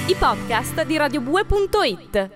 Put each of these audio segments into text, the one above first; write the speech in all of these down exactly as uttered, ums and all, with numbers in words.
i podcast di radiobue punto it.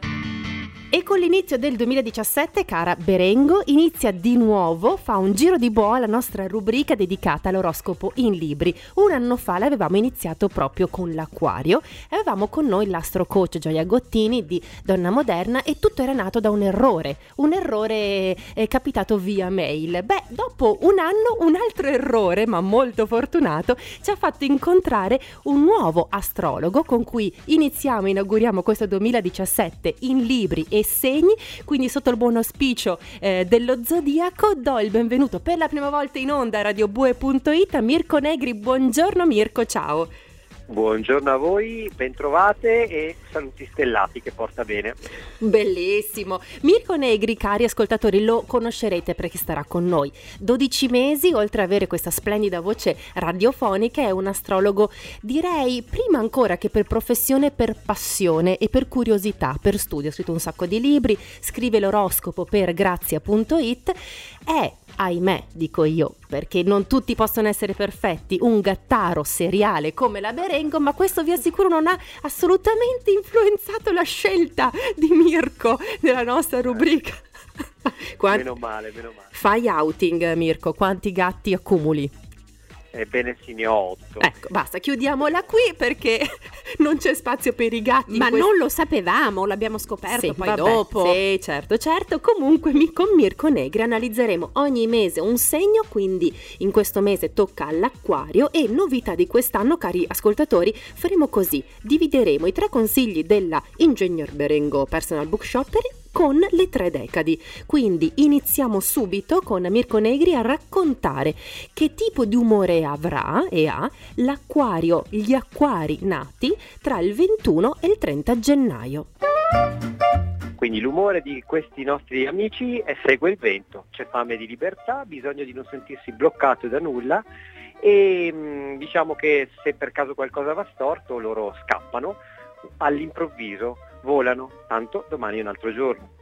E con l'inizio del duemiladiciassette, cara Berengo, inizia di nuovo, fa un giro di boa la nostra rubrica dedicata all'oroscopo in libri. Un anno fa l'avevamo iniziato proprio con l'Acquario e avevamo con noi l'astro coach Gioia Gottini di Donna Moderna e tutto era nato da un errore, un errore eh, capitato via mail. Beh, dopo un anno un altro errore, ma molto fortunato, ci ha fatto incontrare un nuovo astrologo con cui iniziamo, inauguriamo questo duemiladiciassette in libri e segni, quindi sotto il buon auspicio eh, dello zodiaco do il benvenuto per la prima volta in onda a radiobue punto it a Mirko Negri. Buongiorno Mirko, ciao. Buongiorno a voi, bentrovate e saluti stellati che porta bene. Bellissimo. Mirko Negri, cari ascoltatori, lo conoscerete perché starà con noi dodici mesi, oltre ad avere questa splendida voce radiofonica è un astrologo, direi prima ancora che per professione, per passione e per curiosità, per studio. Ha scritto un sacco di libri, scrive l'oroscopo per grazia punto it, è, ahimè, dico io, perché non tutti possono essere perfetti, un gattaro seriale come la Berengo, ma questo vi assicuro non ha assolutamente influenzato la scelta di Mirko nella nostra rubrica. Quanti... Meno male, meno male. Fai outing, Mirko, quanti gatti accumuli? Ebbene sì, ne ho otto. Ecco, basta, chiudiamola qui perché non c'è spazio per i gatti. Ma quest... non lo sapevamo, l'abbiamo scoperto sì, poi vabbè, dopo. Sì, certo, certo. Comunque mi, con Mirko Negri analizzeremo ogni mese un segno, quindi in questo mese tocca all'Acquario e novità di quest'anno, cari ascoltatori, faremo così. Divideremo i tre consigli della Ingegner Berengo Personal Book Shopper con le tre decadi. Quindi iniziamo subito con Mirko Negri a raccontare che tipo di umore avrà e ha l'Acquario, gli acquari nati tra il ventuno e il trenta gennaio. Quindi l'umore di questi nostri amici è segue il vento, c'è fame di libertà, bisogno di non sentirsi bloccato da nulla e mh, diciamo che se per caso qualcosa va storto loro scappano all'improvviso, volano, tanto domani è un altro giorno.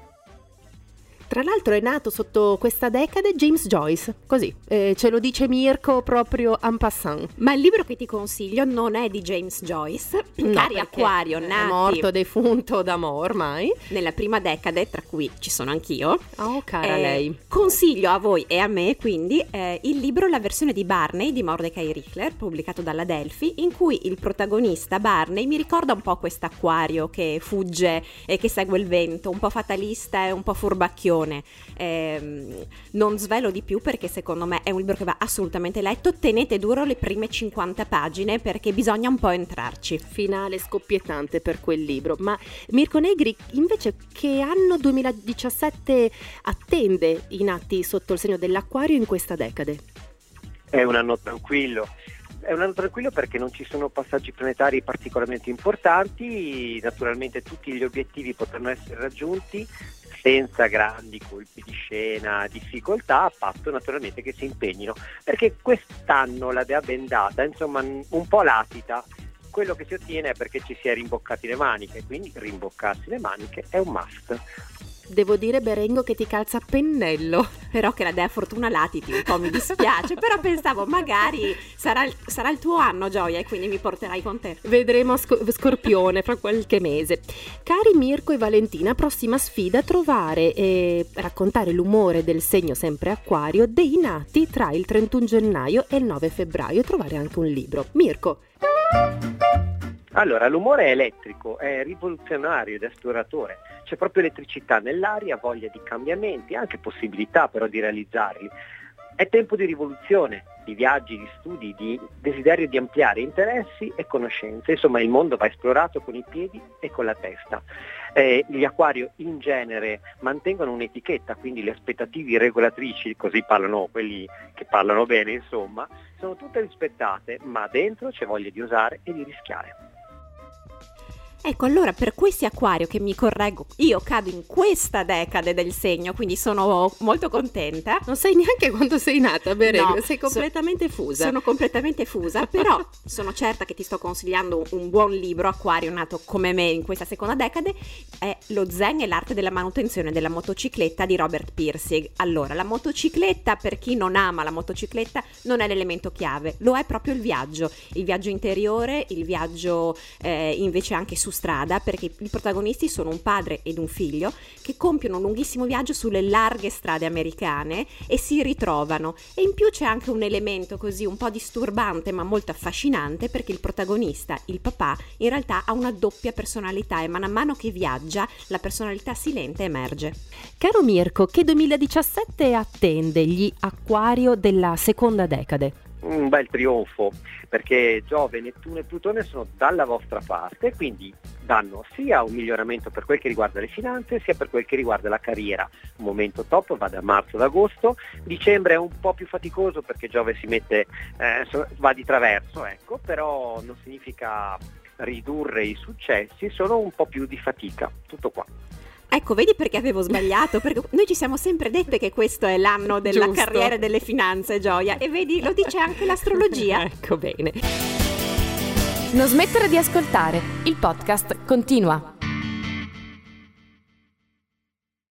Tra l'altro è nato sotto questa decade James Joyce, così, eh, ce lo dice Mirko proprio en passant. Ma il libro che ti consiglio non è di James Joyce, No, cari perché Acquario, è nati morto defunto da mo' ormai. nella prima decade, tra cui ci sono anch'io. Oh, cara Eh, lei. Consiglio a voi e a me quindi eh, il libro La versione di Barney di Mordecai Richler, pubblicato dalla Delphi, in cui il protagonista Barney mi ricorda un po' quest'acquario che fugge e che segue il vento, un po' fatalista e un po' furbacchione. Eh, non svelo di più perché secondo me è un libro che va assolutamente letto. Tenete duro le prime cinquanta pagine perché bisogna un po' entrarci. Finale scoppiettante per quel libro. Ma Mirko Negri invece che anno duemiladiciassette attende i nati sotto il segno dell'Acquario in questa decade? È un anno tranquillo. È un anno tranquillo perché non ci sono passaggi planetari particolarmente importanti, naturalmente tutti gli obiettivi potranno essere raggiunti senza grandi colpi di scena, difficoltà, a patto naturalmente che si impegnino, perché quest'anno la dea bendata, insomma, un po' latita. Quello che si ottiene è perché ci si è rimboccati le maniche, quindi rimboccarsi le maniche è un must. Devo dire, Berengo, che ti calza a pennello. Però che la dea fortuna latiti un po' mi dispiace, però pensavo magari sarà il, sarà il tuo anno, Gioia, e quindi mi porterai con te. Vedremo sc- Scorpione fra qualche mese. Cari Mirko e Valentina, prossima sfida: trovare e raccontare l'umore del segno sempre Acquario dei nati tra il trentuno gennaio e il nove febbraio e trovare anche un libro. Mirko. Allora, l'umore è elettrico, è rivoluzionario ed esploratore. C'è proprio elettricità nell'aria, voglia di cambiamenti, anche possibilità però di realizzarli. È tempo di rivoluzione, di viaggi, di studi, di desiderio di ampliare interessi e conoscenze. Insomma, il mondo va esplorato con i piedi e con la testa. Eh, gli Acquario in genere mantengono un'etichetta, quindi le aspettative regolatrici, così parlano quelli che parlano bene, insomma, sono tutte rispettate, ma dentro c'è voglia di osare e di rischiare. Ecco, allora per questi Acquario, che mi correggo, io cado in questa decade del segno, quindi sono molto contenta. Non sai neanche quando sei nata, Berengo, No, sei completamente so- fusa. Sono completamente fusa, però sono certa che ti sto consigliando un buon libro, Acquario, nato come me in questa seconda decade, è Lo zen e l'arte della manutenzione della motocicletta di Robert Pirsig. Allora, la motocicletta, per chi non ama la motocicletta, non è l'elemento chiave, lo è proprio il viaggio, il viaggio interiore, il viaggio eh, invece anche su strada, perché i protagonisti sono un padre ed un figlio che compiono un lunghissimo viaggio sulle larghe strade americane e si ritrovano, e in più c'è anche un elemento così un po' disturbante ma molto affascinante, perché il protagonista, il papà, in realtà ha una doppia personalità e man mano che viaggia la personalità silente emerge. Caro Mirko, che duemiladiciassette attende gli Acquario della seconda decade? Un bel trionfo, perché Giove, Nettuno e Plutone sono dalla vostra parte, quindi danno sia un miglioramento per quel che riguarda le finanze sia per quel che riguarda la carriera. Un momento top va da marzo ad agosto, dicembre è un po' più faticoso perché Giove si mette, eh, va di traverso, ecco, però non significa ridurre i successi, solo un po' più di fatica, tutto qua. Ecco, vedi perché avevo sbagliato? Perché noi ci siamo sempre dette che questo è l'anno della Giusto. carriera e delle finanze, Gioia, e vedi, lo dice anche l'astrologia. Ecco bene. Non smettere di ascoltare, il podcast continua.